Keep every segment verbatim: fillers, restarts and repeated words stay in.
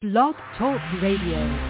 Blog Talk Radio.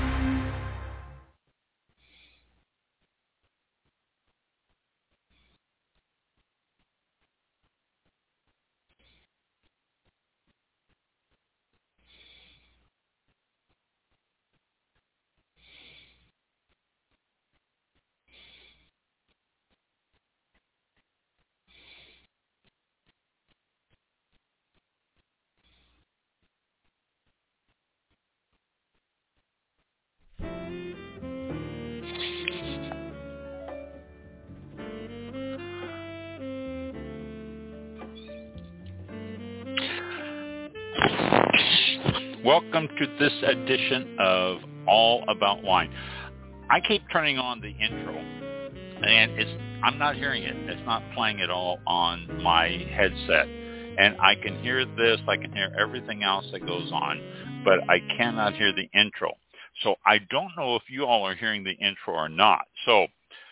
Welcome to this edition of All About Wine. I keep turning on the intro, and it's I'm not hearing it. It's not playing at all on my headset. And I can hear this, I can hear everything else that goes on, but I cannot hear the intro. So I don't know if you all are hearing the intro or not. So,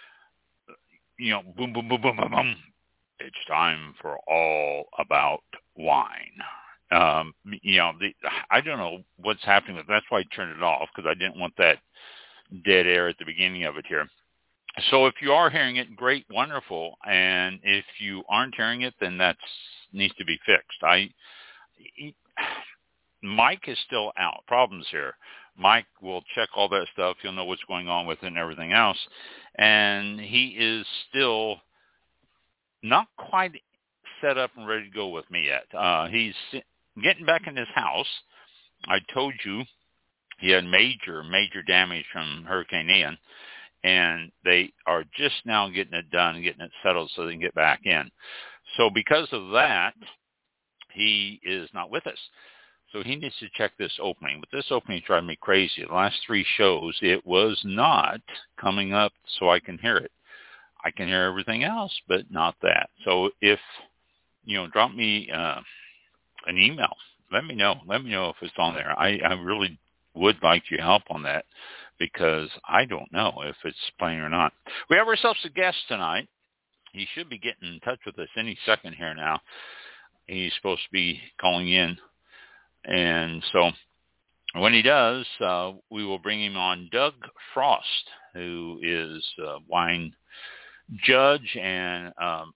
you know, boom, boom, boom, boom, boom, boom. It's time for All About Wine. Um, you know, the, I don't know what's happening with that's why I turned it off, because I didn't want that dead air at the beginning of it here. So if you are hearing it, great, wonderful. And if you aren't hearing it, then that needs to be fixed. I, he, Mike is still out. Problems here. Mike will check all that stuff. He'll know what's going on with it and everything else. And he is still not quite set up and ready to go with me yet. Uh, he's getting back in his house. I told you he had major, major damage from Hurricane Ian, and they are just now getting it done, getting it settled so they can get back in. So because of that, he is not with us. So he needs to check this opening. But this opening is driving me crazy. The last three shows, it was not coming up so I can hear it. I can hear everything else, but not that. So if, you know, drop me uh, an email. Let me know. Let me know if it's on there. I, I really would like your help on that, because I don't know if it's playing or not. We have ourselves a guest tonight. He should be getting in touch with us any second here now. He's supposed to be calling in. And so when he does, uh, we will bring him on. Doug Frost, who is a wine judge and um,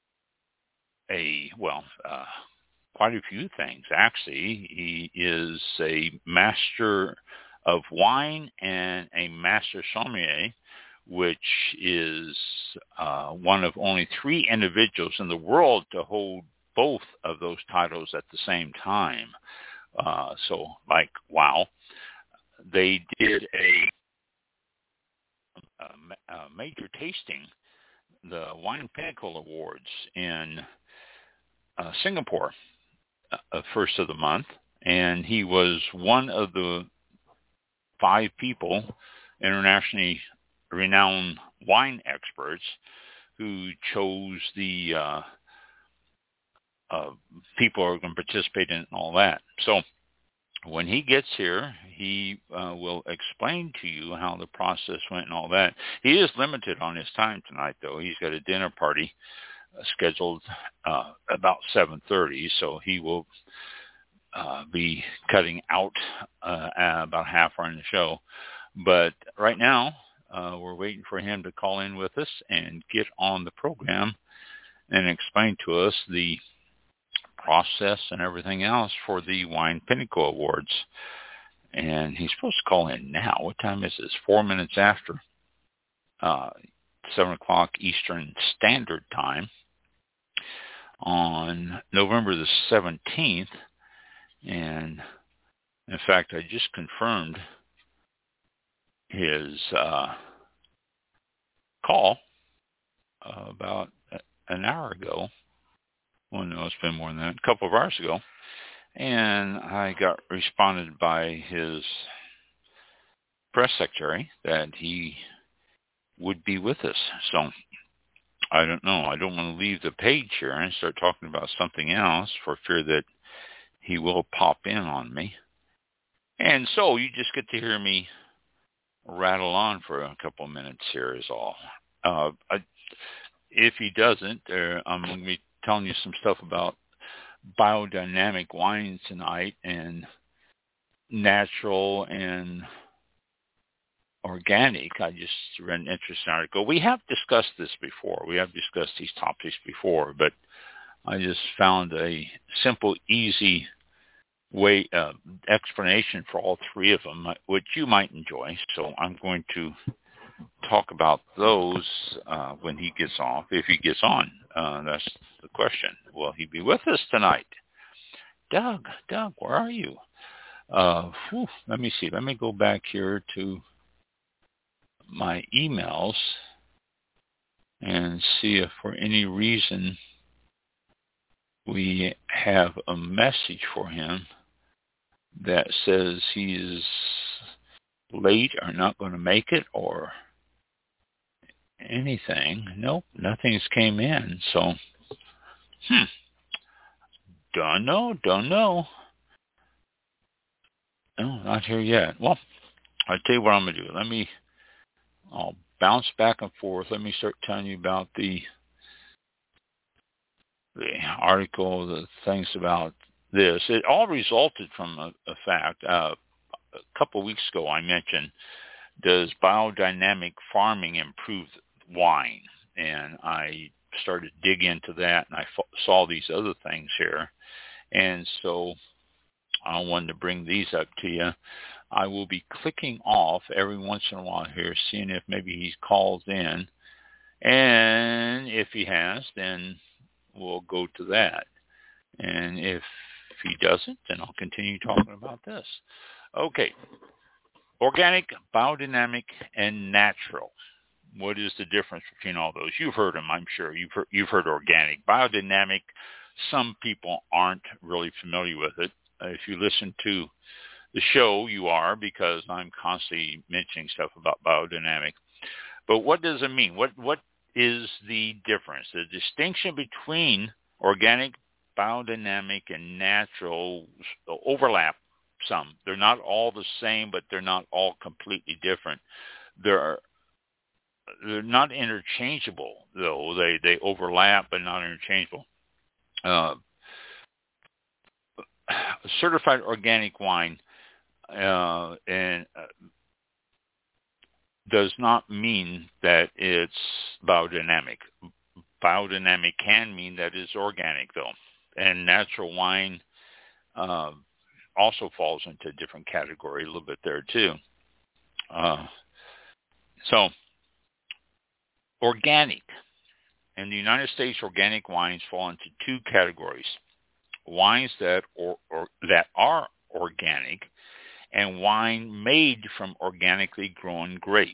a, well, uh, quite a few things, actually. He is a master of wine and a master sommelier, which is uh, one of only three individuals in the world to hold both of those titles at the same time. Uh, so, like, wow. They did a, a, a major tasting, the Wine Pinnacle Awards in uh, Singapore, uh, first of the month, and he was one of the five people, internationally renowned wine experts, who chose the uh, uh, people who are going to participate in it and all that. So when he gets here, he uh, will explain to you how the process went and all that. He is limited on his time tonight, though. He's got a dinner party uh, scheduled uh, about seven thirty, so he will uh, be cutting out uh, about half hour in the show. But right now, uh, we're waiting for him to call in with us and get on the program and explain to us the process and everything else for the Wine Pinnacle Awards. And he's supposed to call in now. What time is this? Four minutes after uh, seven o'clock Eastern Standard Time on November the seventeenth. And in fact, I just confirmed his uh, call uh, about an hour ago. Well, no, it's been more than that, a couple of hours ago. And I got responded by his press secretary that he would be with us. So I don't know. I don't want to leave the page here and start talking about something else for fear that he will pop in on me. And so you just get to hear me rattle on for a couple of minutes here is all. Uh, I, if he doesn't, uh, I'm going to be telling you some stuff about biodynamic wine tonight, and natural and organic. I just read an interesting article. We have discussed this before. We have discussed these topics before, but I just found a simple, easy way uh, explanation for all three of them, which you might enjoy. So I'm going to talk about those uh, when he gets off, if he gets on. Uh, that's the question. Will he be with us tonight? Doug, Doug, where are you? Uh, whew, let me see. Let me go back here to my emails and see if for any reason we have a message for him that says he is late or not going to make it or anything. Nope, nothing's came in. So, hmm, don't know, don't know. No, not here yet. Well, I'll tell you what I'm going to do. Let me, I'll bounce back and forth. Let me start telling you about the the article, the things about this. It all resulted from a, a fact. Uh, a couple of weeks ago, I mentioned, does biodynamic farming improve wine? And I started to dig into that, and I f- saw these other things here. And so I wanted to bring these up to you. I will be clicking off every once in a while here, seeing if maybe he calls in. And if he has, then we'll go to that. And if he doesn't, then I'll continue talking about this. Okay. Organic, biodynamic, and natural. What is the difference between all those? You've heard them, I'm sure. You've heard, you've heard organic. Biodynamic, some people aren't really familiar with it. Uh, if you listen to the show, you are, because I'm constantly mentioning stuff about biodynamic. But what does it mean? What What is the difference? The distinction between organic, biodynamic, and natural overlap some. They're not all the same, but they're not all completely different. They're they're not interchangeable, though. They they overlap, but not interchangeable. Uh, certified organic wine uh, and uh, does not mean that it's biodynamic. Biodynamic can mean that it's organic, though. And natural wine uh, also falls into a different category a little bit there, too. Uh, so, organic. In the United States, organic wines fall into two categories. Wines that, or, or, that are organic and wine made from organically grown grapes.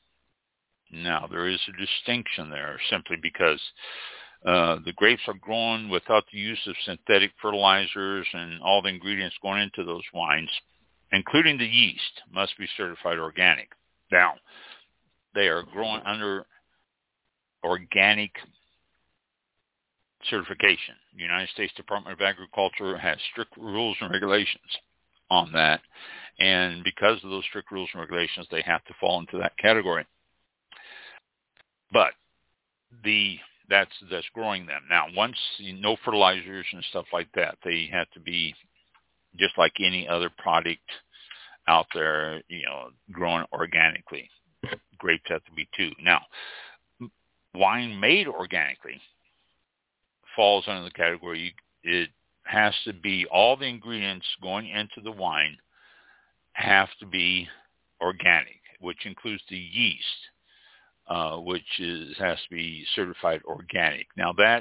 Now, there is a distinction there simply because uh, the grapes are grown without the use of synthetic fertilizers, and all the ingredients going into those wines, including the yeast, must be certified organic. Now, they are grown under organic certification. The United States Department of Agriculture has strict rules and regulations on that, and because of those strict rules and regulations, they have to fall into that category. But the that's that's growing them. Now, once you know, no fertilizers and stuff like that, they have to be just like any other product out there, you know, grown organically. Grapes have to be too. Now, wine made organically falls under the category. It has to be, all the ingredients going into the wine have to be organic, which includes the yeast, uh, which is has to be certified organic. Now that,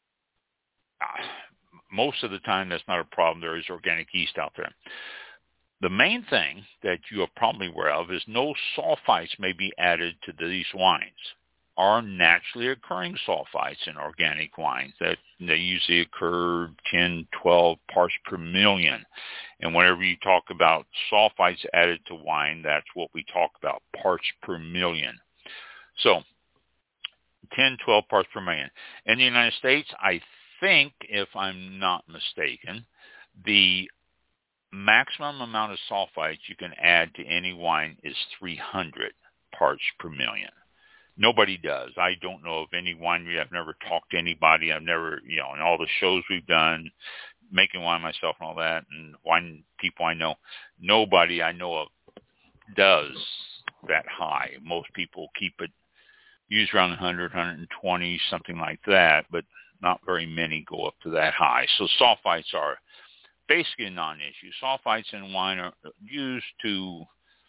uh, most of the time, that's not a problem. There is organic yeast out there. The main thing that you are probably aware of is no sulfites may be added to these wines. Are naturally occurring sulfites in organic wines that they usually occur ten, twelve parts per million. And whenever you talk about sulfites added to wine, that's what we talk about, parts per million. So ten, twelve parts per million. In the United States, I think, if I'm not mistaken, the maximum amount of sulfites you can add to any wine is three hundred parts per million. Nobody does. I don't know of any winery. I've never talked to anybody. I've never, you know, in all the shows we've done, making wine myself and all that, and wine people I know, nobody I know of does that high. Most people keep it, use around one hundred, one twenty, something like that, but not very many go up to that high. So sulfites are basically a non-issue. Sulfites in wine are used to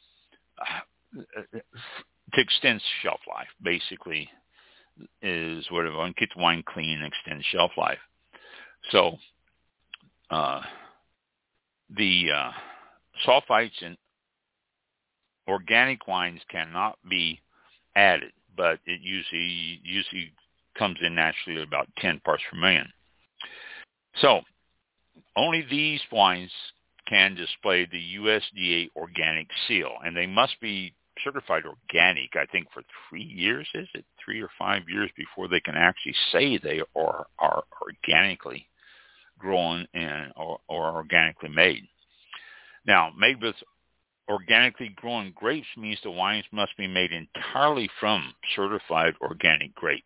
uh, to extend shelf life, basically, is what it is. Keep the wine clean and extend shelf life. So uh, the uh, sulfites in organic wines cannot be added, but it usually usually comes in naturally at about ten parts per million. So only these wines can display the U S D A organic seal, and they must be certified organic, I think, for three years, is it? Three or five years before they can actually say they are, are organically grown and or, or organically made. Now, made with organically grown grapes means the wines must be made entirely from certified organic grapes.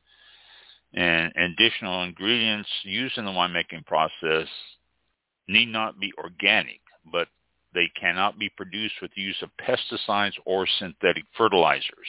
And additional ingredients used in the winemaking process need not be organic, but they cannot be produced with the use of pesticides or synthetic fertilizers.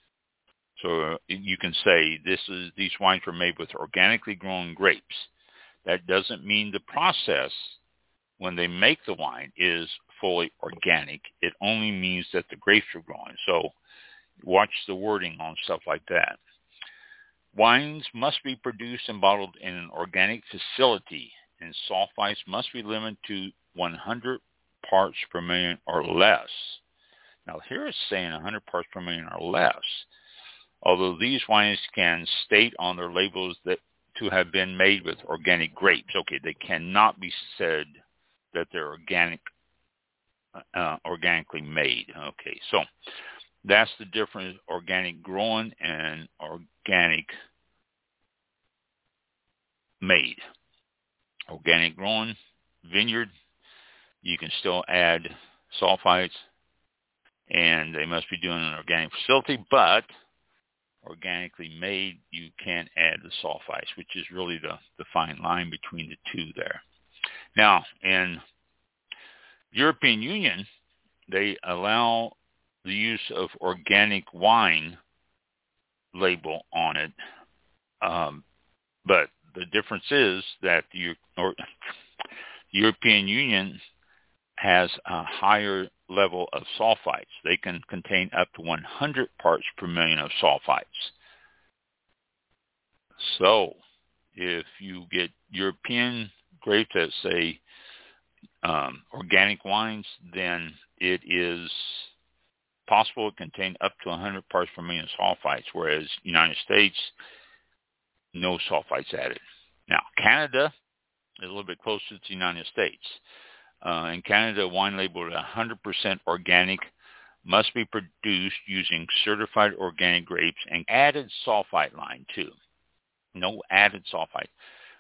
So uh, you can say this is these wines were made with organically grown grapes. That doesn't mean the process when they make the wine is fully organic. It only means that the grapes are grown. So watch the wording on stuff like that. Wines must be produced and bottled in an organic facility, and sulfites must be limited to one hundred parts per million or less. Now here it's saying one hundred parts per million or less, although these wines can state on their labels that to have been made with organic grapes. Okay, they cannot be said that they're organic, uh, organically made. Okay, so that's the difference: organic grown and organic made. Organic grown, vineyard, you can still add sulfites, and they must be doing an organic facility, but organically made, you can't add the sulfites, which is really the, the fine line between the two there. Now, in European Union, they allow the use of organic wine label on it, um, but the difference is that the or, European Union has a higher level of sulfites. They can contain up to one hundred parts per million of sulfites. So if you get European grapes that say um, organic wines, then it is possible to contain up to one hundred parts per million sulfites, whereas United States, no sulfites added. Now, Canada is a little bit closer to the United States. Uh, in Canada, wine labeled one hundred percent organic must be produced using certified organic grapes and added sulfite line too. No added sulfite.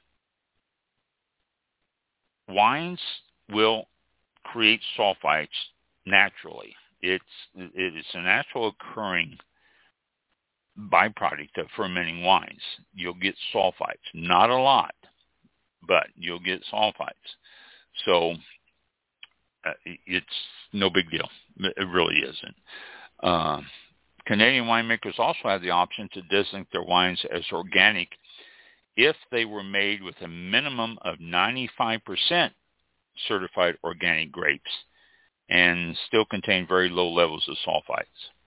Wines will create sulfites naturally. It's it's a natural occurring byproduct of fermenting wines. You'll get sulfites, not a lot, but you'll get sulfites. So uh, it's no big deal. It really isn't. Uh, Canadian winemakers also have the option to designate their wines as organic if they were made with a minimum of ninety-five percent certified organic grapes and still contain very low levels of sulfites.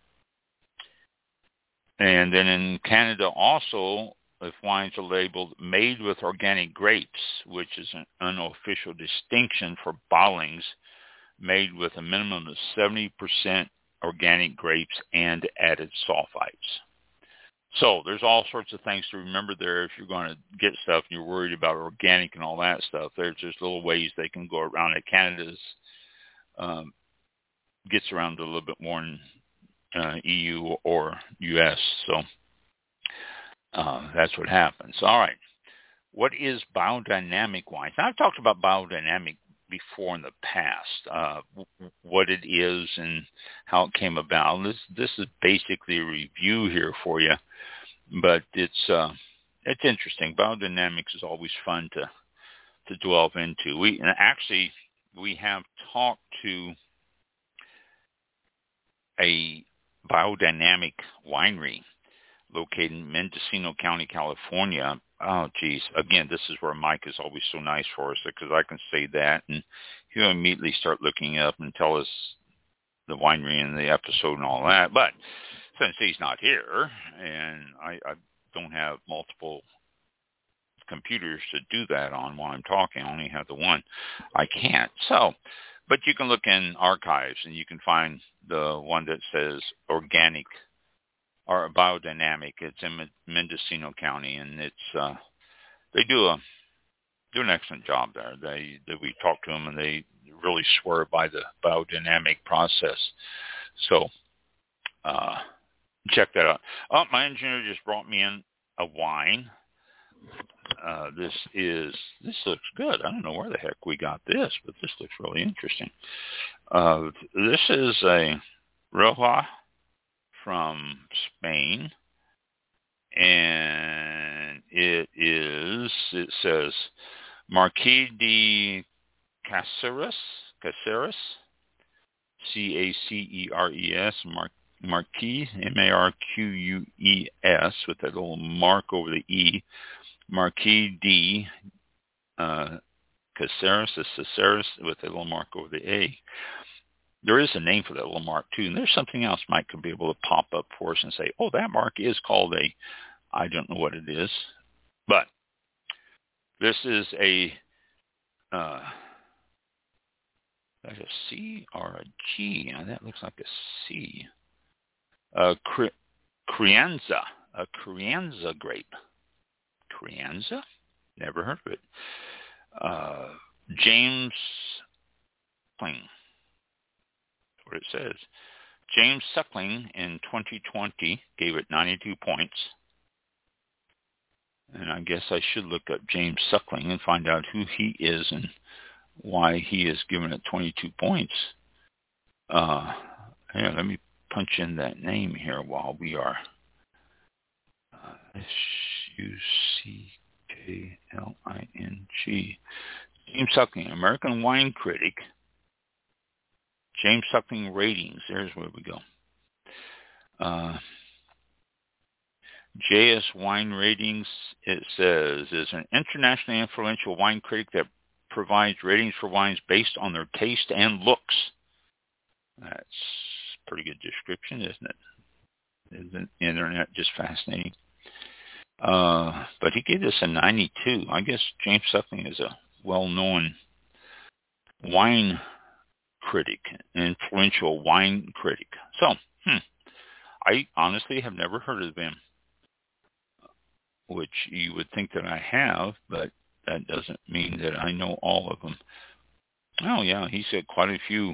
And then in Canada also, if wines are labeled made with organic grapes, which is an unofficial distinction for bottlings made with a minimum of seventy percent organic grapes and added sulfites. So there's all sorts of things to remember there if you're going to get stuff and you're worried about organic and all that stuff. There's just little ways they can go around it. Canada's um, gets around a little bit more in uh, E U or U S, so uh, that's what happens. All right. What is biodynamic wine? Now, I've talked about biodynamic before in the past, uh, w- what it is and how it came about. This this is basically a review here for you, but it's uh, it's interesting. Biodynamics is always fun to to delve into. We and actually we have talked to a biodynamic winery located in Mendocino County, California. Oh, geez. Again, this is where Mike is always so nice for us, because I can say that, and he'll immediately start looking up and tell us the winery and the episode and all that. But since he's not here, and I, I don't have multiple computers to do that on while I'm talking, I only have the one, I can't. So, but you can look in archives, and you can find the one that says organic or biodynamic. It's in Mendocino County, and it's uh, they do a do an excellent job there. They, they we talk to them, and they really swear by the biodynamic process. So uh, check that out. Oh, my engineer just brought me in a wine. Uh, this is this looks good. I don't know where the heck we got this, but this looks really interesting. Uh, this is a Rioja from Spain, and it is, it says Marquis de Caceres, Caceres, C A C E R E S, Mar- Marquis, M A R Q U E S, with that little mark over the E, Marquis de uh, Caceres, Caceres, with a little mark over the A. There is a name for that little mark, too. And there's something else Mike could be able to pop up for us and say, oh, that mark is called a, I don't know what it is. But this is a, uh, that's a C or a G. Now, that looks like a C. Uh, Cri- Crianza, a Crianza grape. Crianza? Never heard of it. Uh, James Suckling. What it says. James Suckling in twenty twenty gave it ninety-two points. And I guess I should look up James Suckling and find out who he is and why he is given it twenty-two points. Uh, here, let me punch in that name here while we are. Uh, S U C K L I N G. James Suckling, American wine critic. James Suckling ratings. There's where we go. Uh, J S Wine Ratings, it says, is an internationally influential wine critic that provides ratings for wines based on their taste and looks. That's a pretty good description, isn't it? Isn't the internet just fascinating? Uh, but he gave this a ninety-two. I guess James Suckling is a well-known wine critic, influential wine critic. So, hmm, I honestly have never heard of him, which you would think that I have, but that doesn't mean that I know all of them. Oh yeah, he said quite a few,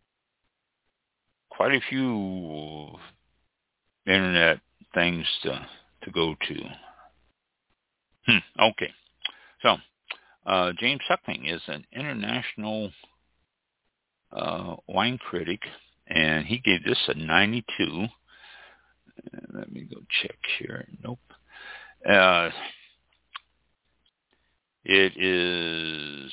quite a few internet things to to go to. Hmm. Okay, so uh, James Suckling is an international uh, wine critic, and he gave this a ninety-two. Uh, let me go check here. Nope. Uh, it is,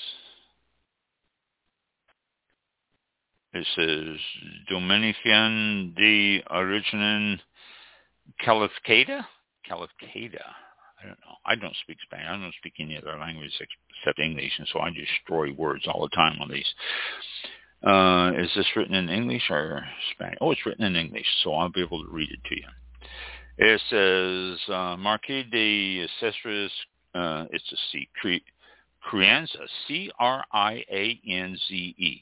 it says Dominican de Origen Calificada? Calificada. I don't know. I don't speak Spanish. I don't speak any other language except English, and so I just destroy words all the time on these. Uh, is this written in English or Spanish? Oh, it's written in English, so I'll be able to read it to you. It says, uh, Marquis de Caceres, uh, it's a C, Crianza, C R I A N Z E,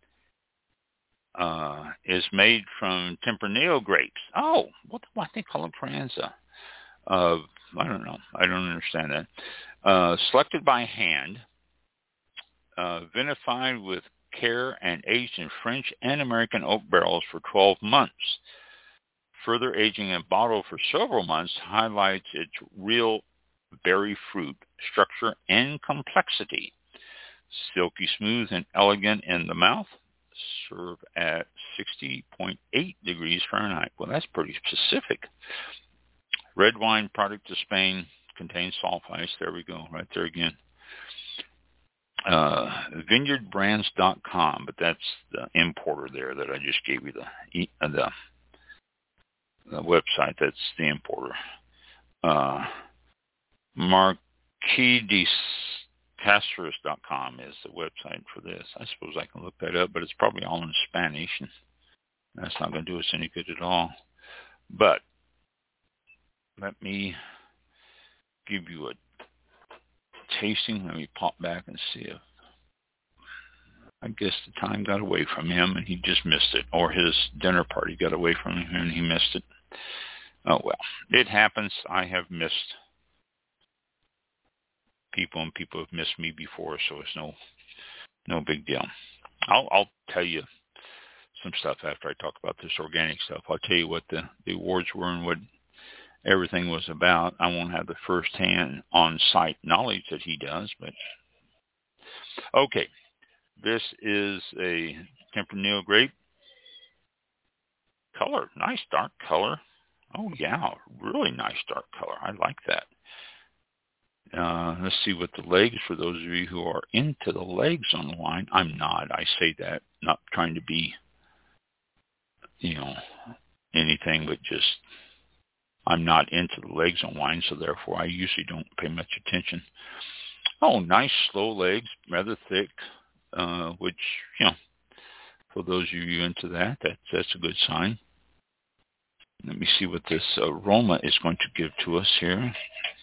uh, is made from Tempranillo grapes. Oh, what, why they call it Crianza? Uh, I don't know. I don't understand that. Uh, selected by hand, uh, vinified with care and aged in French and American oak barrels for twelve months. Further aging in bottle for several months highlights its real berry fruit structure and complexity. Silky smooth and elegant in the mouth. Serve at sixty point eight degrees Fahrenheit. Well, that's pretty specific. Red wine product of Spain, contains sulfites. There we go, right there again. uh, vineyard brands dot com, but that's the importer there that I just gave you the uh, the, the website. That's the importer. Uh, Marquis de Castros dot com is the website for this. I suppose I can look that up, but it's probably all in Spanish, and that's not going to do us any good at all. But let me give you a tasting. Let me pop back and see if, I guess the time got away from him and he just missed it, or his dinner party got away from him and he missed it. Oh, well, it happens. I have missed people, and people have missed me before, so it's no no big deal. I'll, I'll tell you some stuff after I talk about this organic stuff. I'll tell you what the, the awards were and what everything was about. I won't have the first-hand on-site knowledge that he does, but okay. This is a Tempranillo grape. Color, nice dark color. Oh, yeah, really nice dark color. I like that. Uh, let's see what the legs, for those of you who are into the legs on the wine. I'm not. I say that, not trying to be, you know, anything, but just I'm not into the legs on wine, so therefore I usually don't pay much attention. Oh, nice slow legs, rather thick, uh, which, you know, for those of you into that, that that's a good sign. Let me see what this aroma is going to give to us here.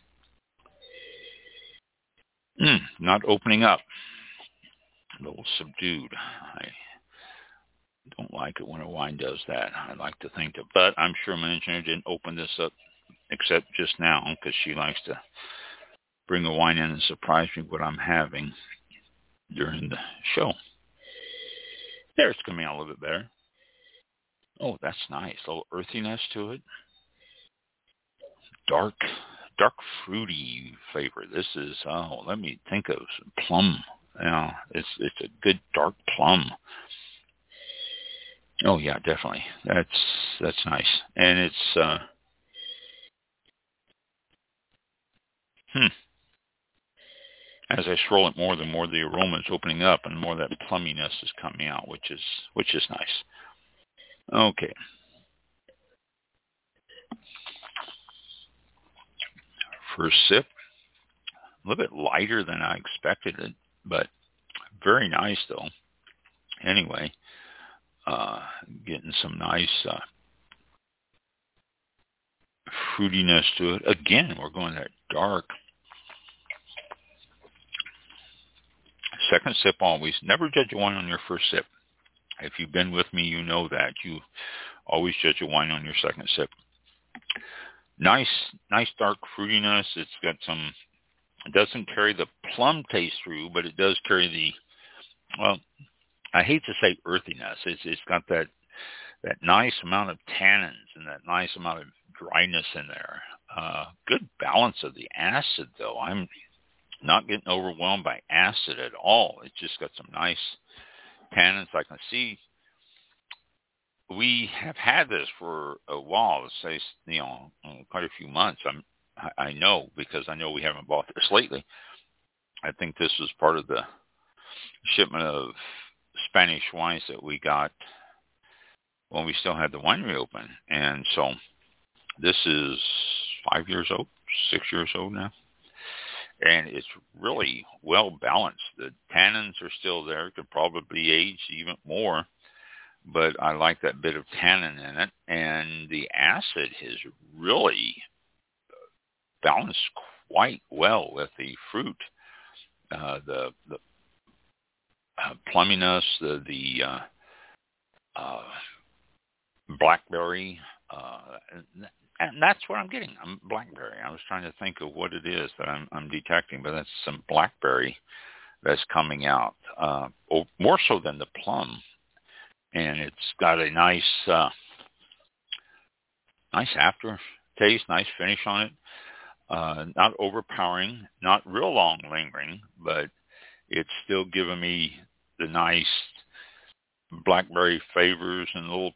Mm, not opening up. A little subdued. I don't like it when a wine does that. I like to think that, but I'm sure my engineer didn't open this up except just now, because she likes to bring a wine in and surprise me what I'm having during the show. There, it's coming out a little bit better. Oh, that's nice. A little earthiness to it. Dark, dark fruity flavor. This is, oh, let me think of some plum. You know, it's it's a good dark plum. Oh yeah, definitely. That's that's nice, and it's uh, hmm. As I swirl it more, the more the aroma is opening up, and the more that plumminess is coming out, which is which is nice. Okay. First sip, a little bit lighter than I expected it, but very nice though. Anyway, uh, getting some nice uh, fruitiness to it. Again, we're going that dark. Second sip always. Never judge a wine on your first sip. If you've been with me, you know that. You always judge a wine on your second sip. Nice, nice dark fruitiness. It's got some, it doesn't carry the plum taste through, but it does carry the, well, I hate to say earthiness. It's It's got that, that nice amount of tannins and that nice amount of dryness in there. Uh, good balance of the acid, though. I'm not getting overwhelmed by acid at all. It's just got some nice tannins. I can see we have had this for a while, let's say, you know, quite a few months. I'm, I know, because I know we haven't bought this lately. I think this was part of the shipment of Spanish wines that we got when we still had the winery open. And so this is five years old, six years old now. And it's really well balanced. The tannins are still there. Could probably age even more. But I like that bit of tannin in it. And the acid has really balanced quite well with the fruit. Uh, the the uh, plumminess, the, the uh, uh, blackberry, uh, and that's what I'm getting. I'm blackberry. I was trying to think of what it is that I'm, I'm detecting, but that's some blackberry that's coming out, uh, more so than the plum. And it's got a nice, uh, nice aftertaste, nice finish on it. Uh, not overpowering, not real long lingering, but it's still giving me the nice blackberry flavors and a little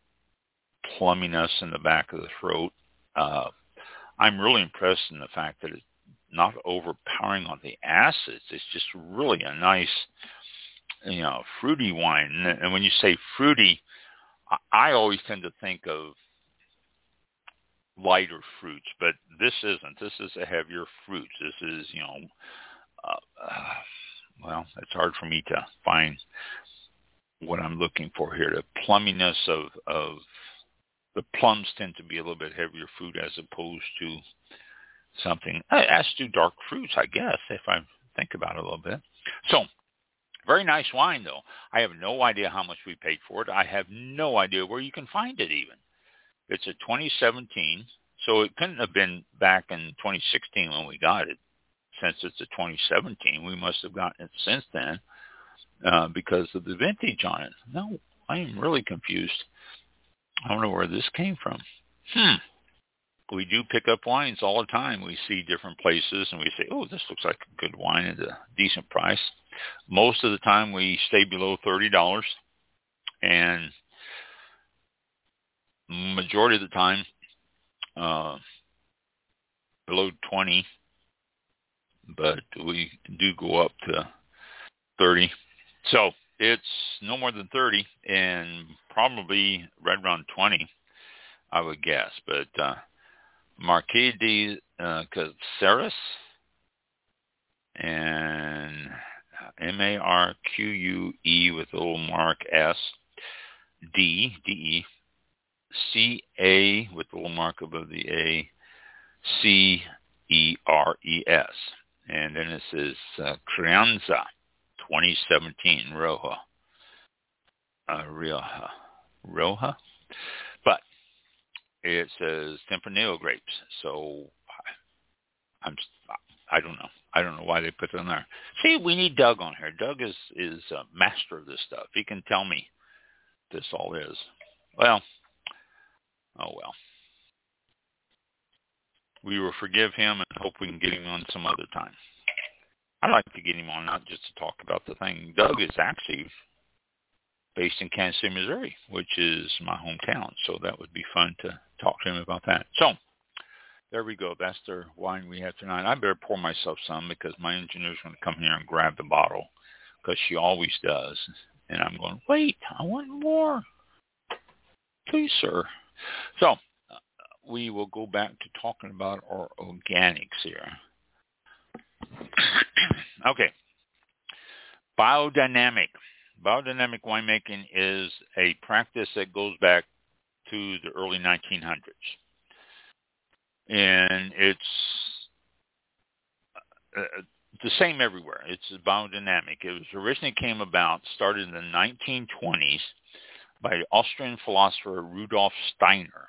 plumminess in the back of the throat. Uh, I'm really impressed in the fact that it, not overpowering on the acids. It's just really a nice, you know, fruity wine. And when you say fruity, I always tend to think of lighter fruits, but this isn't. This is a heavier fruit. This is, you know, uh, uh, well, it's hard for me to find what I'm looking for here. The plumminess of, of the plums tend to be a little bit heavier fruit as opposed to something, as do dark fruits, I guess, if I think about it a little bit. So, very nice wine, though. I have no idea how much we paid for it. I have no idea where you can find it even. It's a twenty seventeen, so it couldn't have been back in twenty sixteen when we got it. Since it's a twenty seventeen, we must have gotten it since then uh, because of the vintage on it. No, I am really confused. I don't know where this came from. Hmm. We do pick up wines all the time. We see different places and we say, oh, this looks like a good wine at a decent price. Most of the time we stay below thirty dollars, and majority of the time uh, below twenty, but we do go up to thirty. So it's no more than thirty and probably right around twenty, I would guess. But uh, Marquis de uh, Caceres and M A R Q U E with a little mark S, D, D E, C A with the little mark above the A, C E R E S. And then it says uh, Crianza twenty seventeen Roja. Uh, Rioja. Roja? But it says Tempranillo grapes. So I'm, I don't know. I don't know why they put it on there. See, we need Doug on here. Doug is, is a master of this stuff. He can tell me this all is. Well, oh well. We will forgive him and hope we can get him on some other time. I'd like to get him on, not just to talk about the thing. Doug is actually based in Kansas City, Missouri, which is my hometown. So that would be fun to talk to him about that. So there we go. That's the wine we have tonight. I better pour myself some because my engineer's going to come here and grab the bottle because she always does. And I'm going, wait, I want more. Please, sir. So uh, we will go back to talking about our organics here. Okay. Biodynamic. Biodynamic winemaking is a practice that goes back to the early nineteen hundreds. And it's uh, the same everywhere. It's biodynamic. It was originally came about, started in the nineteen twenties by Austrian philosopher Rudolf Steiner.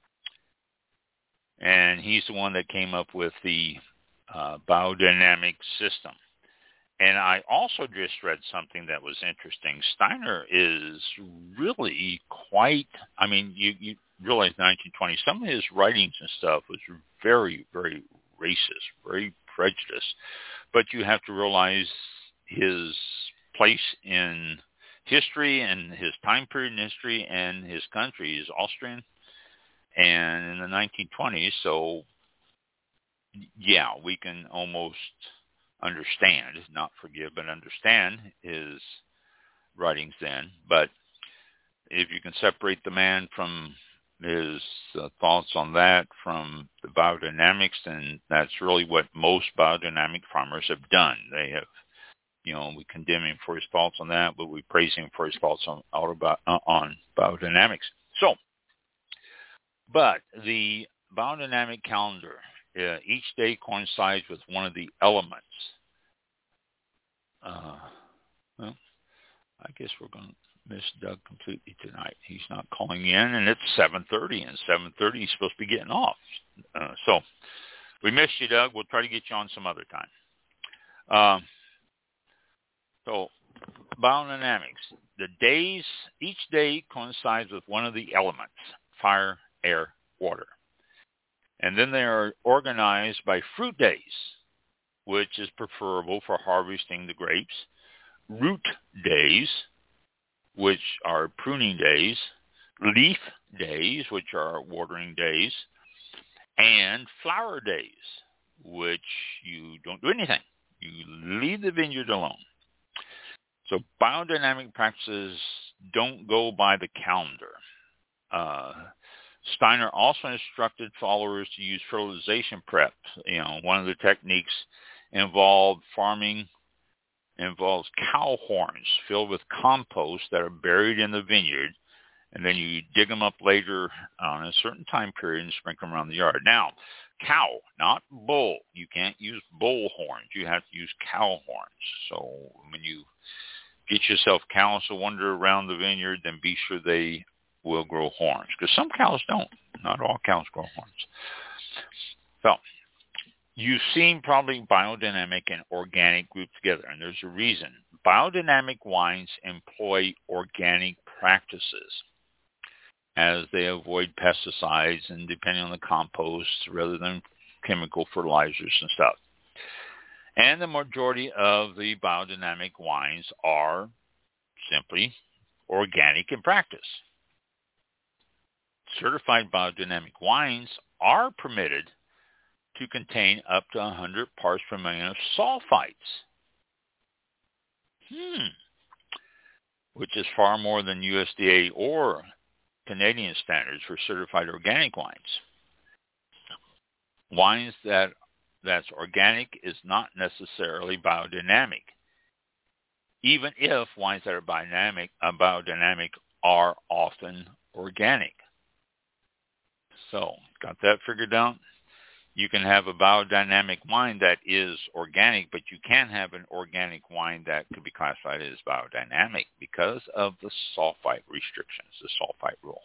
And he's the one that came up with the uh, biodynamic system. And I also just read something that was interesting. Steiner is really quite, I mean, you, you realize nineteen twenty, some of his writings and stuff was very, very racist, very prejudiced. But you have to realize his place in history and his time period in history and his country is Austrian and in the nineteen twenties. So, yeah, we can almost understand, not forgive, but understand his writings then. But if you can separate the man from his uh, thoughts on that from the biodynamics, then that's really what most biodynamic farmers have done. They have, you know, we condemn him for his thoughts on that, but we praise him for his thoughts on, on biodynamics. So, but the biodynamic calendar, Uh, each day coincides with one of the elements. Uh, well, I guess we're going to miss Doug completely tonight. He's not calling in, and it's seven thirty, and seven thirty he's supposed to be getting off. Uh, so we missed you, Doug. We'll try to get you on some other time. Um, so biodynamics. The days, each day coincides with one of the elements, fire, air, water. And then they are organized by fruit days, which is preferable for harvesting the grapes, root days, which are pruning days, leaf days, which are watering days, and flower days, which you don't do anything. You leave the vineyard alone. So biodynamic practices don't go by the calendar. Uh, Steiner also instructed followers to use fertilization prep. You know, one of the techniques involved farming involves cow horns filled with compost that are buried in the vineyard, and then you dig them up later on a certain time period and sprinkle them around the yard. Now, cow, not bull. You can't use bull horns. You have to use cow horns. So when you get yourself cows to wander around the vineyard, then be sure they will grow horns, because some cows don't. Not all cows grow horns. So you've seen probably biodynamic and organic grouped together, and there's a reason. Biodynamic wines employ organic practices as they avoid pesticides and depending on the compost rather than chemical fertilizers and stuff. And the majority of the biodynamic wines are simply organic in practice. Certified biodynamic wines are permitted to contain up to one hundred parts per million of sulfites, hmm. which is far more than U S D A or Canadian standards for certified organic wines. Wines that that's organic is not necessarily biodynamic, even if wines that are biodynamic, uh, biodynamic are often organic. So, got that figured out? You can have a biodynamic wine that is organic, but you can have an organic wine that could be classified as biodynamic because of the sulfite restrictions, the sulfite rule.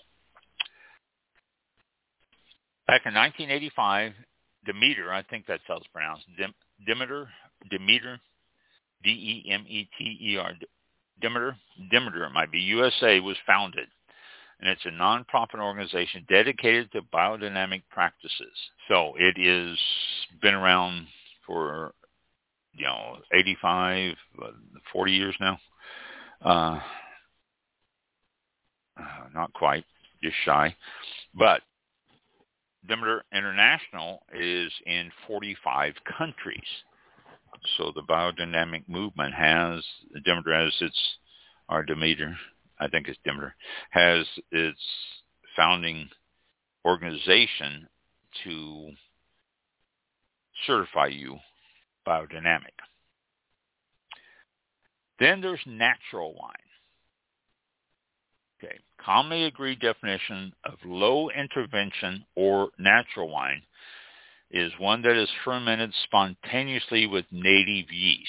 Back in nineteen eighty-five, Demeter, I think that's how it's pronounced, Dem- Demeter, Demeter, D E M E T E R, Demeter, Demeter it might be, U S A was founded. And it's a nonprofit organization dedicated to biodynamic practices. So it is been around for, you know, eighty-five, forty years now. Uh, uh, not quite, just shy. But Demeter International is in forty-five countries. So the biodynamic movement has, Demeter as its, or Demeter, I think it's Demeter, has its founding organization to certify you biodynamic. Then there's natural wine. Okay, commonly agreed definition of low intervention or natural wine is one that is fermented spontaneously with native yeast.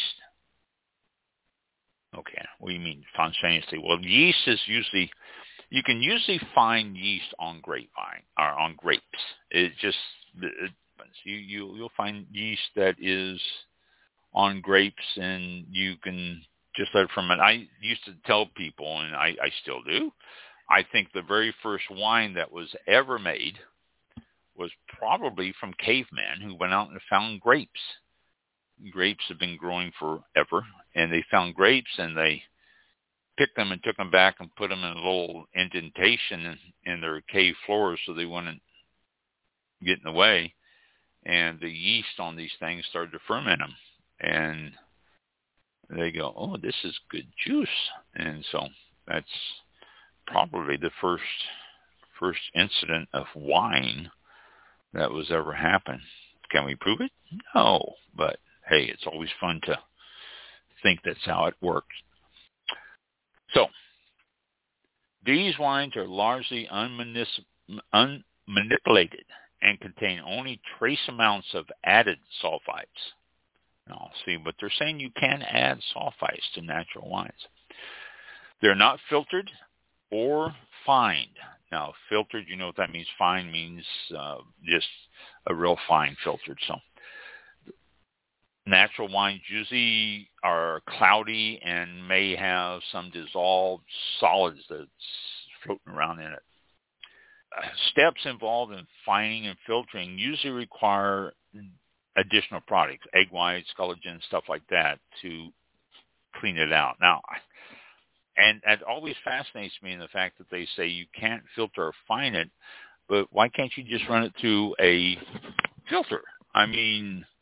Okay, what do you mean spontaneously? Well, yeast is usually, you can usually find yeast on grapevine or on grapes. It just, it, you, you, you'll find yeast that is on grapes, and you can just let it ferment. I used to tell people, and I, I still do, I think the very first wine that was ever made was probably from cavemen who went out and found grapes. Grapes have been growing forever, and they found grapes, and they picked them and took them back and put them in a little indentation in, in their cave floors so they wouldn't get in the way. And the yeast on these things started to ferment them, and they go, oh, this is good juice. And so that's probably the first first incident of wine that was ever happened. Can we prove it? No, but hey, it's always fun to think that's how it works. So, these wines are largely unmanip- unmanipulated and contain only trace amounts of added sulfites. Now, see, but they're saying you can add sulfites to natural wines. They're not filtered or fined. Now, filtered, you know what that means. Fine means uh, just a real fine filtered. So, natural wines usually are cloudy and may have some dissolved solids that's floating around in it. Uh, steps involved in fining and filtering usually require additional products, egg whites, collagen, stuff like that, to clean it out. Now, and it always fascinates me in the fact that they say you can't filter or fine it, but why can't you just run it through a filter? I mean,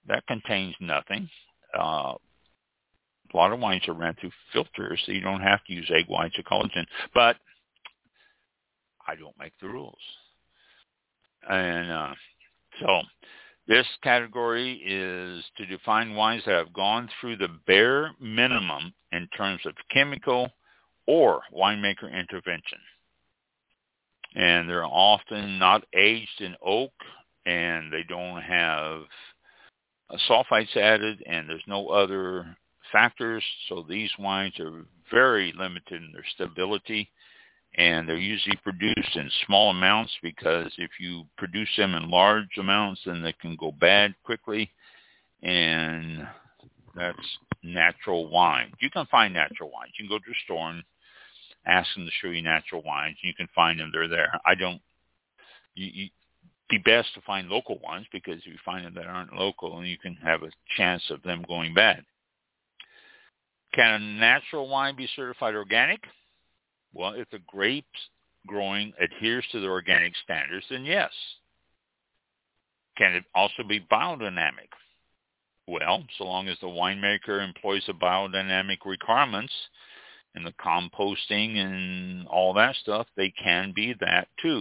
that contains nothing. Uh, a lot of wines are ran through filters, so you don't have to use egg whites or collagen. But I don't make the rules. And uh, so this category is to define wines that have gone through the bare minimum in terms of chemical or winemaker intervention. And they're often not aged in oak, and they don't have sulfites added, and there's no other factors. So these wines are very limited in their stability, and they're usually produced in small amounts, because if you produce them in large amounts, then they can go bad quickly, and that's natural wine. You can find natural wines. You can go to a store and ask them to show you natural wines. You can find them. They're there. I don't, you, you be best to find local ones, because if you find them that aren't local, you can have a chance of them going bad. Can a natural wine be certified organic? Well, if the grapes growing adheres to the organic standards, then yes. Can it also be biodynamic? Well, so long as the winemaker employs the biodynamic requirements and the composting and all that stuff, they can be that too.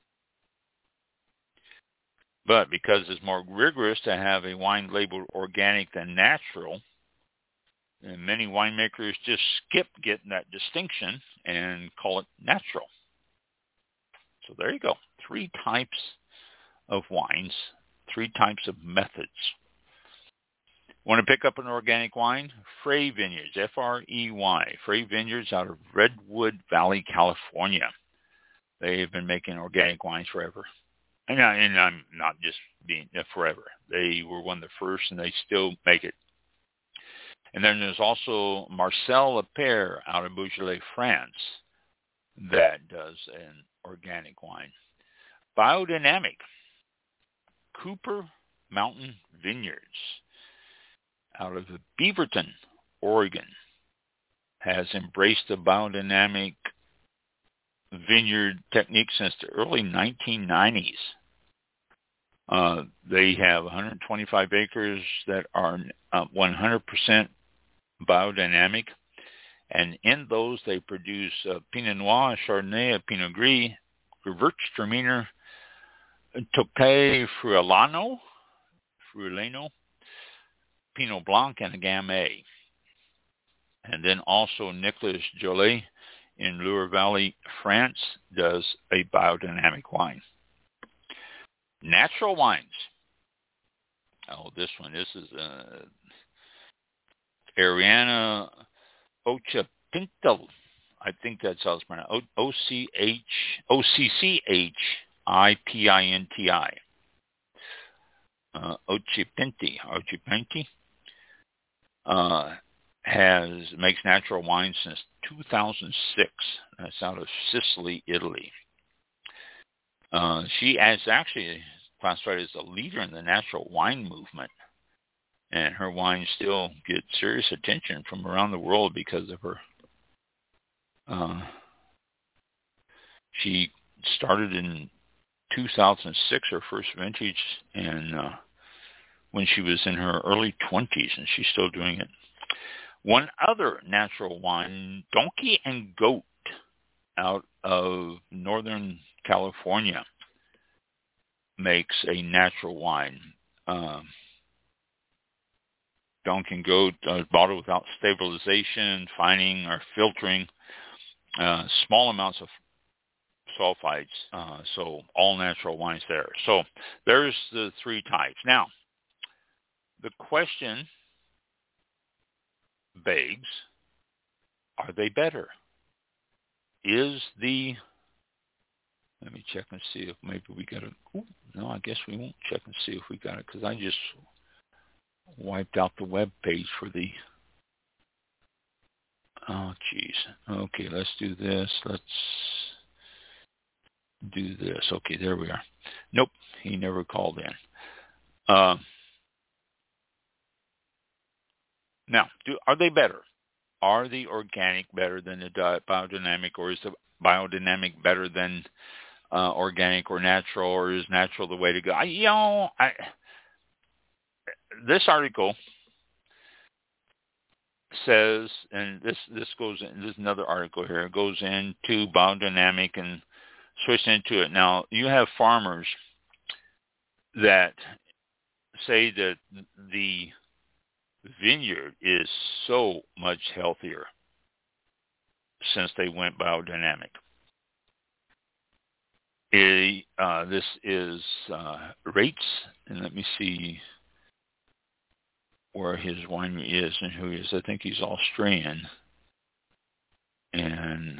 But because it's more rigorous to have a wine labeled organic than natural, and many winemakers just skip getting that distinction and call it natural. So there you go. Three types of wines, three types of methods. Want to pick up an organic wine? Frey Vineyards, F R E Y. Frey Vineyards out of Redwood Valley, California. They've been making organic wines forever. And, I, and I'm not just being uh, forever. They were one of the first, and they still make it. And then there's also Marcel Lepere out of Beaujolais, France, that does an organic wine. Biodynamic, Cooper Mountain Vineyards out of Beaverton, Oregon, has embraced the biodynamic vineyard technique since the early nineteen nineties. Uh, they have one hundred twenty-five acres that are uh, one hundred percent biodynamic, and in those they produce uh, Pinot Noir, Chardonnay, Pinot Gris, Gewürztraminer, Tokay Friulano, Friulano, Pinot Blanc, and a Gamay. And then also Nicolas Joly in Loire Valley, France, does a biodynamic wine. Natural wines. Oh, this one. This is uh, Ariana Ochapinto. I think that's how it's pronounced. O C H O C C H I P I N T I. Uh, Ochipinti. Ochipinti. Uh, has makes natural wine since two thousand six. That's out of Sicily, Italy. Uh, she is actually classified as a leader in the natural wine movement, and her wines still get serious attention from around the world because of her. Uh, she started in two thousand six, her first vintage, and uh, when she was in her early twenties, and she's still doing it. One other natural wine, Donkey and Goat, out of Northern California, makes a natural wine. Uh, Donkey and Goat uh, is bottled without stabilization, fining, or filtering. Uh, small amounts of sulfites, uh, so all natural wines there. So there's the three types. Now, the question begs, are they better? Is the, let me check and see if maybe we got it. No, I guess we won't check and see if we got it, because I just wiped out the web page for the, oh, geez. Okay, let's do this. Let's do this. Okay, there we are. Nope, he never called in. Uh, now, do, are they better? Are the organic better than the biodynamic, or is the biodynamic better than uh, organic or natural, or is natural the way to go? I, you know, I, this article says, and this this goes in, this is another article here. It goes into biodynamic and switching into it. Now, you have farmers that say that the vineyard is so much healthier since they went biodynamic. It, uh, this is uh, Rates, and let me see where his winery is and who he is. I think he's Australian. And,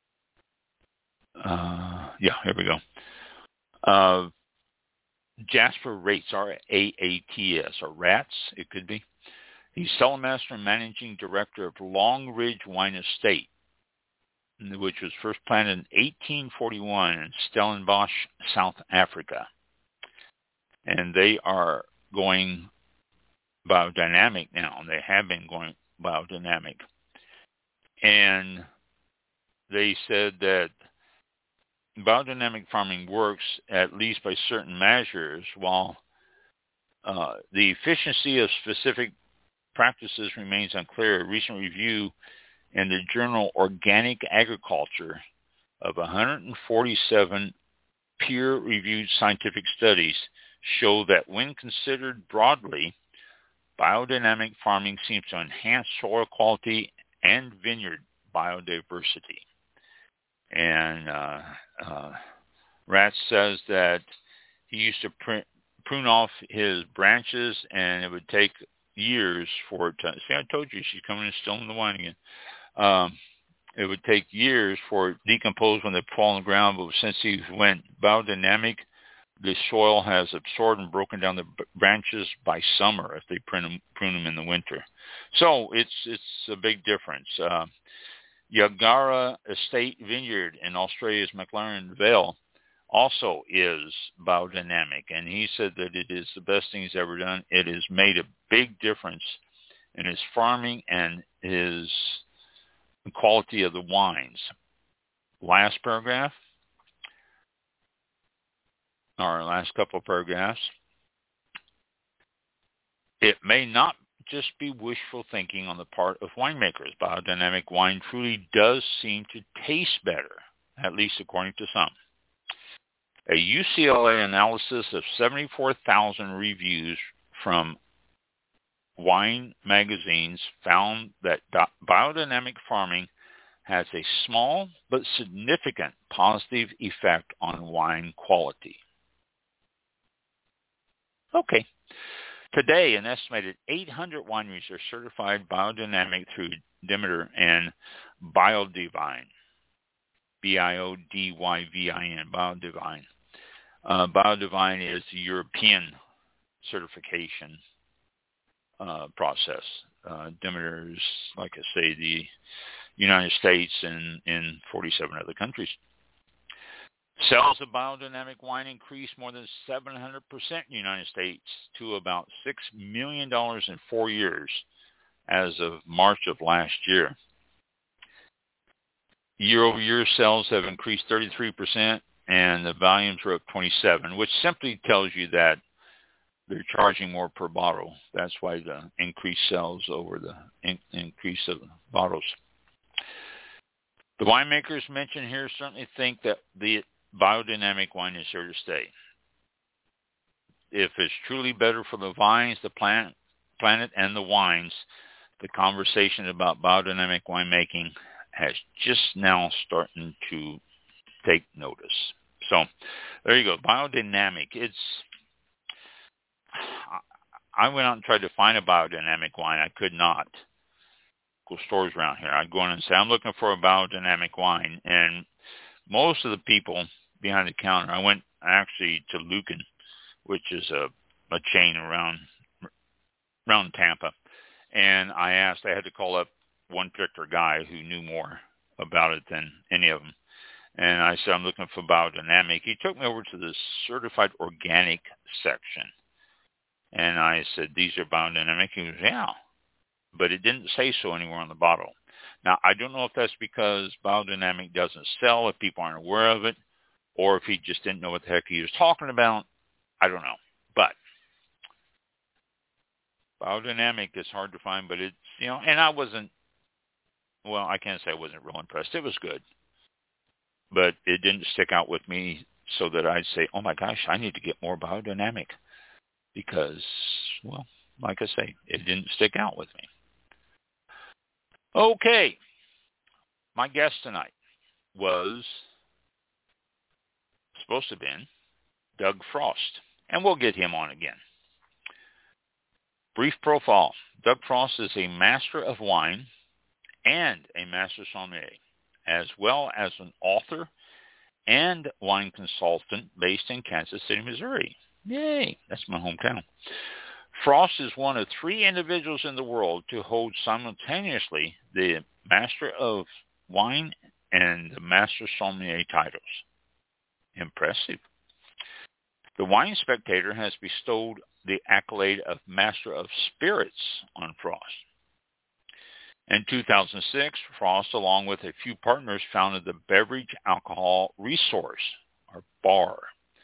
uh, yeah, here we go. Uh, Jasper Rates, R A A T S, or Rats, it could be. He's cellar master and managing director of Long Ridge Wine Estate, which was first planted in eighteen forty-one in Stellenbosch, South Africa. And they are going biodynamic now. They have been going biodynamic. And they said that biodynamic farming works at least by certain measures, while uh, the efficiency of specific practices remains unclear. A recent review in the journal Organic Agriculture of one hundred forty-seven peer-reviewed scientific studies show that when considered broadly, biodynamic farming seems to enhance soil quality and vineyard biodiversity. And uh, uh, Ratz says that he used to print, prune off his branches, and it would take years for it to, see, I told you she's coming and stealing the wine again. Um, it would take years for it to decompose when they fall on the ground, but since he went biodynamic, the soil has absorbed and broken down the b- branches by summer if they prune them, prune them in the winter. So it's it's a big difference. Uh, Yagara Estate Vineyard in Australia's McLaren Vale also is biodynamic, and he said that it is the best thing he's ever done. It has made a big difference in his farming and his quality of the wines. Last paragraph, or last couple of paragraphs. It may not just be wishful thinking on the part of winemakers. Biodynamic wine truly does seem to taste better, at least according to some. A U C L A analysis of seventy-four thousand reviews from wine magazines found that biodynamic farming has a small but significant positive effect on wine quality. Okay. Today, an estimated eight hundred wineries are certified biodynamic through Demeter and Biodivine, B I O D Y V I N, Biodivine. Uh, Biodivine is the European certification uh, process. Uh, Demeter is, like I say, the United States and in forty-seven other countries. Sales of biodynamic wine increased more than seven hundred percent in the United States to about six million dollars in four years as of March of last year. Year-over-year sales have increased thirty-three percent, and the volumes are up twenty-seven, which simply tells you that they're charging more per bottle. That's why the increased sales over the in- increase of bottles. The winemakers mentioned here certainly think that the biodynamic wine is here to stay. If it's truly better for the vines, the plant, planet, and the wines, the conversation about biodynamic winemaking has just now starting to take notice. So there you go, biodynamic. It's I went out and tried to find a biodynamic wine. I could not. Go stores around here. I'd go in and say, I'm looking for a biodynamic wine, and most of the people behind the counter, I went actually to Lucan, which is a, a chain around around Tampa, and I asked, I had to call up one particular guy who knew more about it than any of them, and I said, I'm looking for biodynamic. He took me over to the certified organic section, and I said, these are biodynamic? He goes, yeah, but it didn't say so anywhere on the bottle. Now, I don't know if that's because biodynamic doesn't sell, if people aren't aware of it, or if he just didn't know what the heck he was talking about. I don't know. But Biodynamic is hard to find, but it's, you know, and I wasn't, well, I can't say I wasn't real impressed. It was good, but it didn't stick out with me so that I'd say, oh my gosh, I need to get more biodynamic because, well, like I say, it didn't stick out with me. Okay. My guest tonight was supposed to have been Doug Frost, and we'll get him on again. Brief profile. Doug Frost is a master of wine and a master sommelier, as well as an author and wine consultant based in Kansas City, Missouri. Yay, that's my hometown. Frost is one of three individuals in the world to hold simultaneously the Master of Wine and the Master Sommelier titles. Impressive. The Wine Spectator has bestowed the accolade of Master of Spirits on Frost. In two thousand six, Frost, along with a few partners, founded the Beverage Alcohol Resource, or BAR,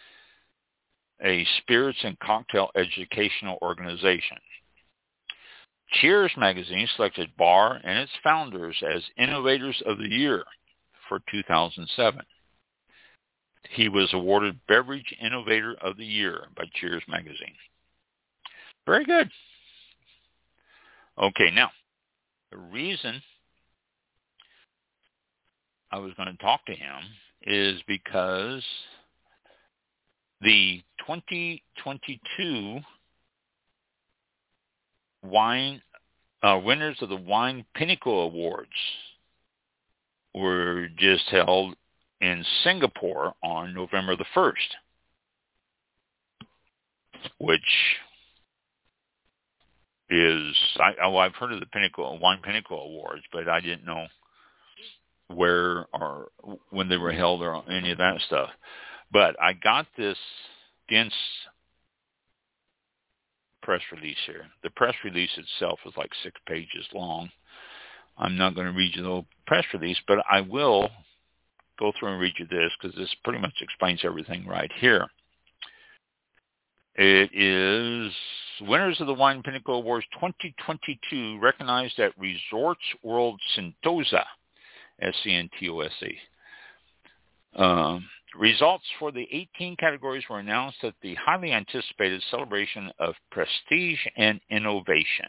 a spirits and cocktail educational organization. Cheers magazine selected BAR and its founders as Innovators of the Year for two thousand seven. He was awarded Beverage Innovator of the Year by Cheers magazine. Very good. Okay, now, the reason I was going to talk to him is because the twenty twenty-two wine uh, winners of the Wine Pinnacle Awards were just held in Singapore on November the first, which is, I, oh, I've heard of the Pinnacle Wine Pinnacle Awards, but I didn't know where or when they were held or any of that stuff. But I got this dense press release here. The press release itself is like six pages long. I'm not going to read you the whole press release, but I will go through and read you this because this pretty much explains everything right here. It is winners of the Wine Pinnacle Awards twenty twenty-two recognized at Resorts World Sentosa, S C N T O S A. Um, results for the eighteen categories were announced at the highly anticipated celebration of prestige and innovation.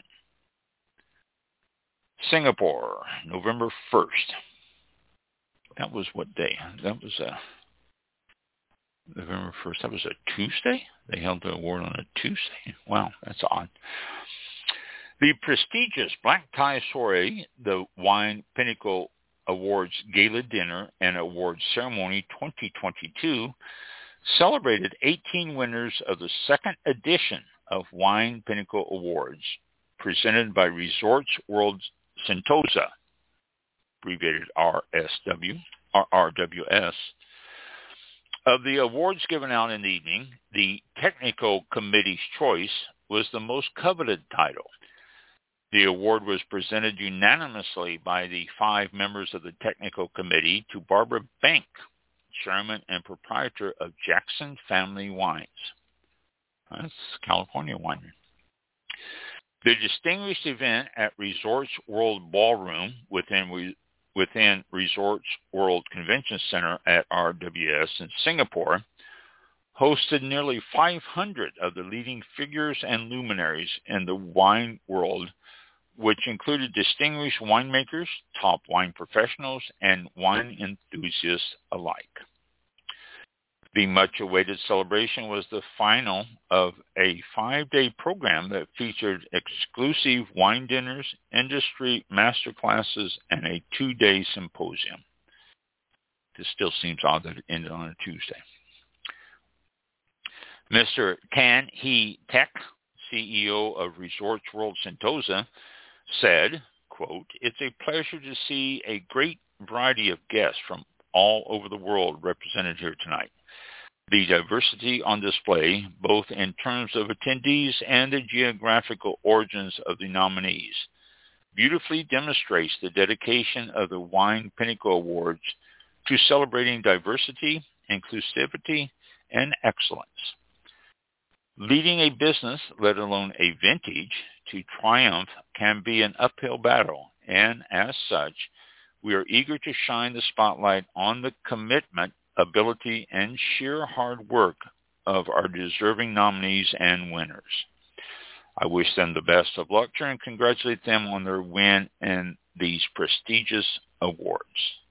Singapore, November first. That was what day? That was a November first. That was a Tuesday? They held the award on a Tuesday. Wow, that's odd. The prestigious Black Tie Soiree, the Wine Pinnacle Awards Gala Dinner and Awards Ceremony twenty twenty-two celebrated eighteen winners of the second edition of Wine Pinnacle Awards, presented by Resorts World Sentosa, abbreviated R S W, or R W S. Of the awards given out in the evening, the Technical Committee's choice was the most coveted title. The award was presented unanimously by the five members of the Technical Committee to Barbara Bank, chairman and proprietor of Jackson Family Wines. That's California winery. The distinguished event at Resorts World Ballroom within within Resorts World Convention Center at R W S in Singapore hosted nearly five hundred of the leading figures and luminaries in the wine world, which included distinguished winemakers, top wine professionals, and wine enthusiasts alike. The much-awaited celebration was the final of a five-day program that featured exclusive wine dinners, industry masterclasses, and a two-day symposium. This still seems odd that it ended on a Tuesday. Mister Tan Hee Tek, C E O of Resorts World Sentosa, said, quote, "It's a pleasure to see a great variety of guests from all over the world represented here tonight. The diversity on display, both in terms of attendees and the geographical origins of the nominees, beautifully demonstrates the dedication of the Wine Pinnacle Awards to celebrating diversity, inclusivity, and excellence. Leading a business, let alone a vintage, to triumph can be an uphill battle, and as such, we are eager to shine the spotlight on the commitment, ability, and sheer hard work of our deserving nominees and winners. I wish them the best of luck and congratulate them on their win in these prestigious awards.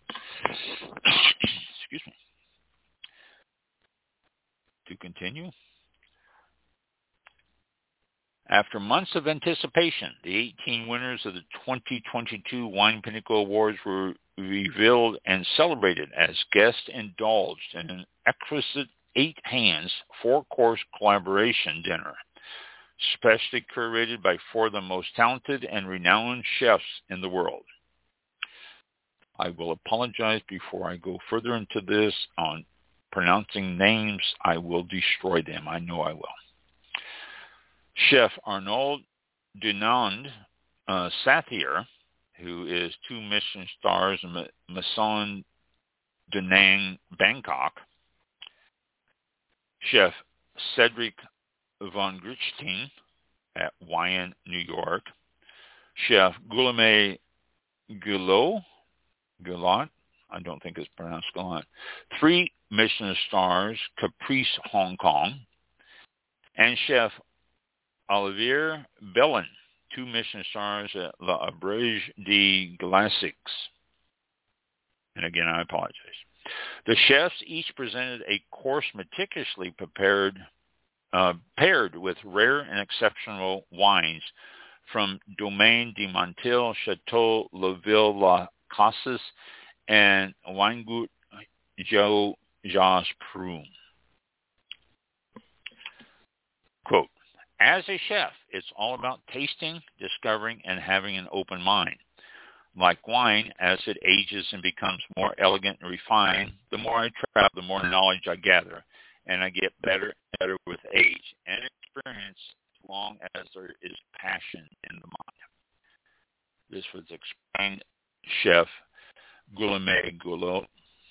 Excuse me. To continue. After months of anticipation, the eighteen winners of the twenty twenty-two Wine Pinnacle Awards were revealed and celebrated as guests indulged in an exquisite eight-hands, four-course collaboration dinner, specially curated by four of the most talented and renowned chefs in the world. I will apologize before I go further into this on pronouncing names. I will destroy them. I know I will. Chef Arnaud Dunand uh, Sathier, who is two Michelin stars in Maison Da Nang, Bangkok. Chef Cedric von Grichting at Wyan, New York. Chef Guillaume Gulot, Gulot, I don't think it's pronounced Gulot. Three Michelin stars, Caprice, Hong Kong. And Chef Olivier Bellin, two Michelin stars at La Auberge de Glassix. And again, I apologize. The chefs each presented a course meticulously prepared, uh, paired with rare and exceptional wines from Domaine de Montil, Chateau La Ville La Cassis, and Weingut Jo Jas Prum. Quote, as a chef, it's all about tasting, discovering, and having an open mind. Like wine, as it ages and becomes more elegant and refined, the more I travel, the more knowledge I gather, and I get better and better with age and experience as long as there is passion in the mind. This was explained Chef Guillaume Gulot.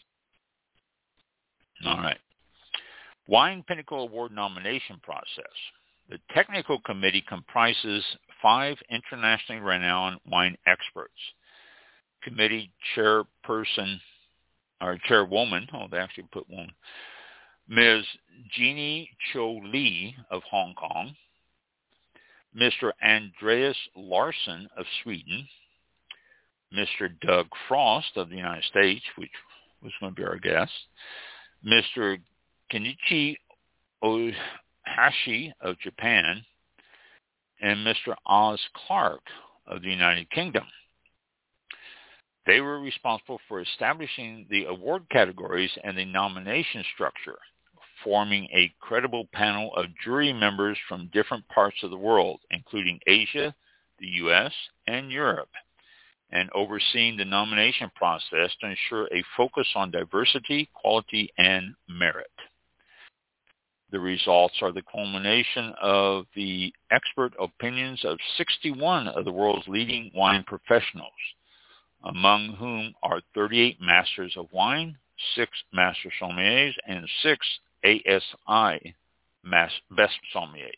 All right. Wine Pinnacle Award nomination process. The technical committee comprises five internationally renowned wine experts. Committee chairperson, or chairwoman, oh, they actually put woman, Miz Jeannie Cho Lee of Hong Kong, Mister Andreas Larsson of Sweden, Mister Doug Frost of the United States, which was going to be our guest, Mister Kenichi Ohashi of Japan, and Mister Oz Clark of the United Kingdom. They were responsible for establishing the award categories and the nomination structure, forming a credible panel of jury members from different parts of the world, including Asia, the U S, and Europe, and overseeing the nomination process to ensure a focus on diversity, quality, and merit. The results are the culmination of the expert opinions of sixty-one of the world's leading wine professionals, among whom are thirty-eight masters of wine, six master sommeliers, and six A S I best sommeliers.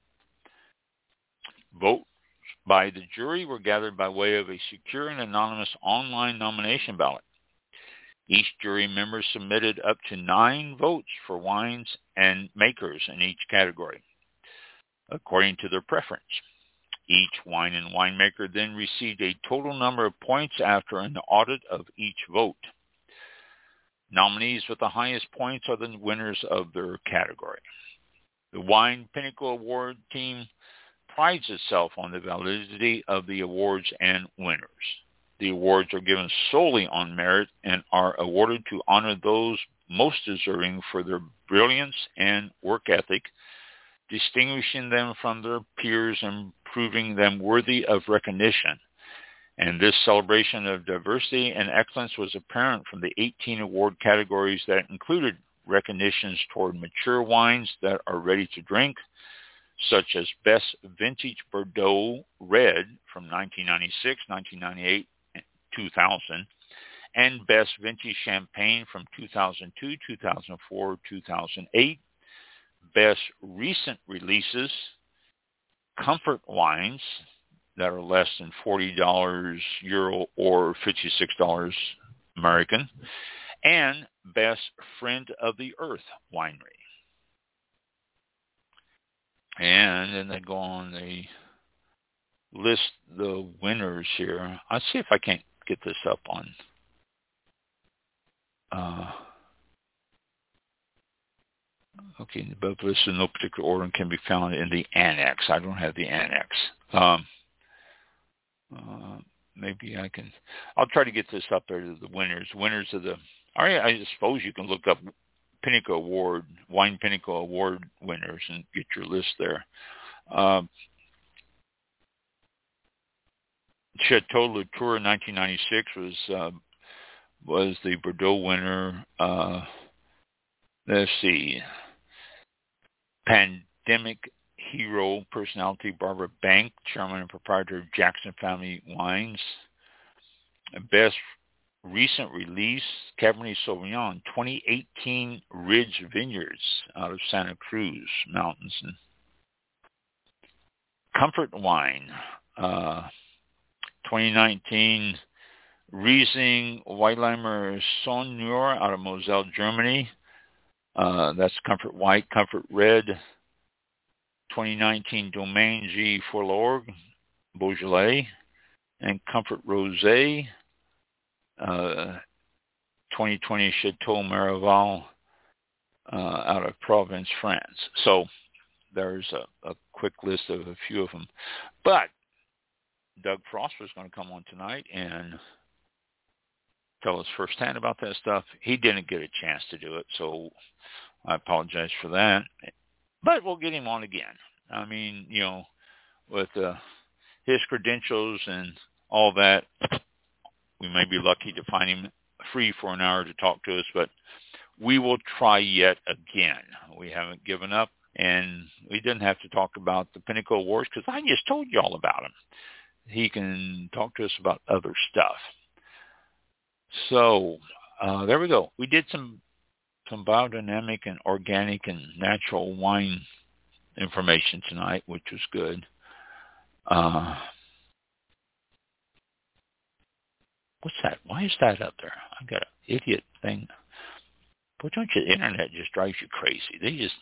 Votes by the jury were gathered by way of a secure and anonymous online nomination ballot. Each jury member submitted up to nine votes for wines and makers in each category, according to their preference. Each wine and winemaker then received a total number of points after an audit of each vote. Nominees with the highest points are the winners of their category. The Wine Pinnacle Award team prides itself on the validity of the awards and winners. The awards are given solely on merit and are awarded to honor those most deserving for their brilliance and work ethic, distinguishing them from their peers and proving them worthy of recognition. And this celebration of diversity and excellence was apparent from the eighteen award categories that included recognitions toward mature wines that are ready to drink, such as Best Vintage Bordeaux Red from nineteen ninety-six, nineteen ninety-eight, and two thousand, and Best Vintage Champagne from two thousand two, two thousand four, two thousand eight, Best Recent Releases comfort wines that are less than forty dollars euro or fifty-six dollars American, and Best Friend of the Earth Winery. And then they go on, they list the winners here. I'll see if I can't get this up on uh, okay, the above list in no particular order and can be found in the annex. I don't have the annex. Um, uh, maybe I can, I'll try to get this up there to the winners. Winners of the, all right, I suppose you can look up Pinnacle Award, Wine Pinnacle Award winners and get your list there. Um, Chateau Latour in nineteen ninety-six was uh, was the Bordeaux winner. Uh, let's see. Pandemic hero personality Barbara Bank, chairman and proprietor of Jackson Family Wines. Best recent release, Cabernet Sauvignon, twenty eighteen Ridge Vineyards out of Santa Cruz Mountains. And Comfort Wine, uh, twenty nineteen Riesling Weilheimer Sauvignon out of Moselle, Germany. Uh, that's Comfort White, Comfort Red. twenty nineteen Domaine G. Forlorg, Beaujolais, and Comfort Rosé. Uh, twenty twenty Chateau Miraval uh, out of Provence, France. So there's a, a quick list of a few of them. But Doug Frost was going to come on tonight and tell us firsthand about that stuff. He didn't get a chance to do it, so I apologize for that. But we'll get him on again. I mean, you know, with uh, his credentials and all that, we may be lucky to find him free for an hour to talk to us, but we will try yet again. We haven't given up, and we didn't have to talk about the Pinnacle Awards because I just told you all about him. He can talk to us about other stuff. So uh, there we go. We did some some biodynamic and organic and natural wine information tonight, which was good. Uh, what's that? Why is that up there? I got an idiot thing. But don't you, the internet just drives you crazy. They just,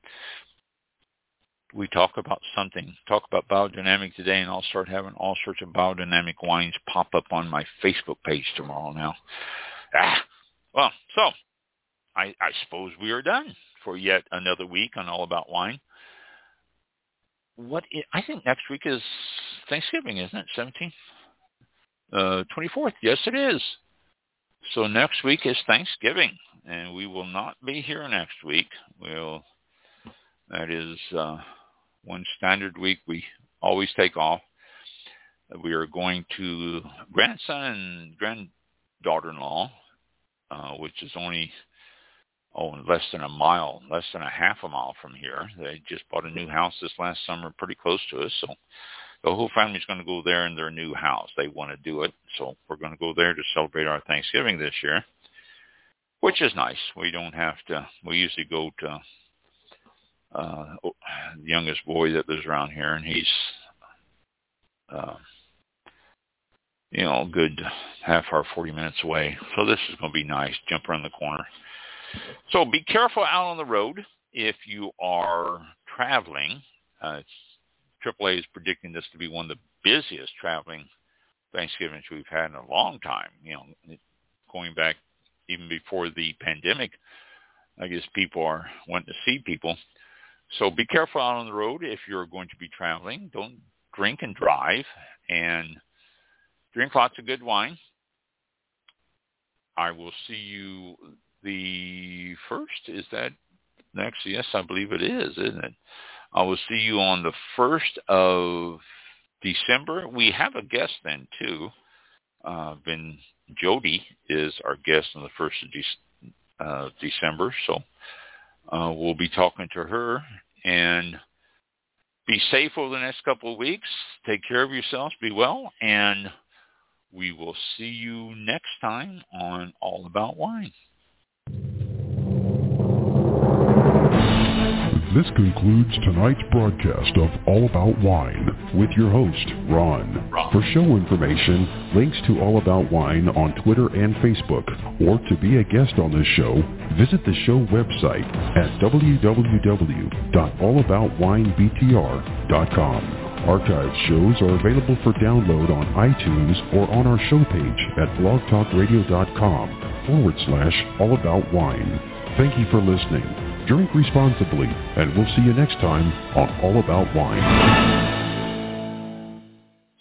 we talk about something, talk about biodynamic today, and I'll start having all sorts of biodynamic wines pop up on my Facebook page tomorrow now. Ah, well, so I, I suppose we are done for yet another week on All About Wine. What is, I think next week is Thanksgiving, isn't it? seventeenth? Uh, twenty-fourth. Yes, it is. So next week is Thanksgiving, and we will not be here next week. We'll, that is uh, one standard week we always take off. We are going to grandson and granddaughter-in-law, uh, which is only oh, less than a mile, less than a half a mile from here. They just bought a new house this last summer pretty close to us. So the whole family's going to go there in their new house. They want to do it. So we're going to go there to celebrate our Thanksgiving this year, which is nice. We don't have to, we usually go to uh, the youngest boy that lives around here, and he's, uh, you know, a good half hour, forty minutes away. So this is going to be nice. Jump around the corner. So be careful out on the road if you are traveling. Uh, triple A is predicting this to be one of the busiest traveling Thanksgivings we've had in a long time. You know, going back even before the pandemic, I guess people are wanting to see people. So be careful out on the road if you're going to be traveling. Don't drink and drive, and drink lots of good wine. I will see you the first. Is that next? Yes, I believe it is, isn't it? I will see you on the first of December. We have a guest then, too. Uh, Ben Jody is our guest on the first of De- uh, December. So uh, we'll be talking to her. And be safe over the next couple of weeks. Take care of yourselves. Be well. And we will see you next time on All About Wine. This concludes tonight's broadcast of All About Wine with your host, Ron. Ron. For show information, links to All About Wine on Twitter and Facebook, or to be a guest on this show, visit the show website at w w w dot all about wine b t r dot com. Archived shows are available for download on iTunes or on our show page at blogtalkradio.com forward slash all about wine. Thank you for listening. Drink responsibly, and we'll see you next time on All About Wine.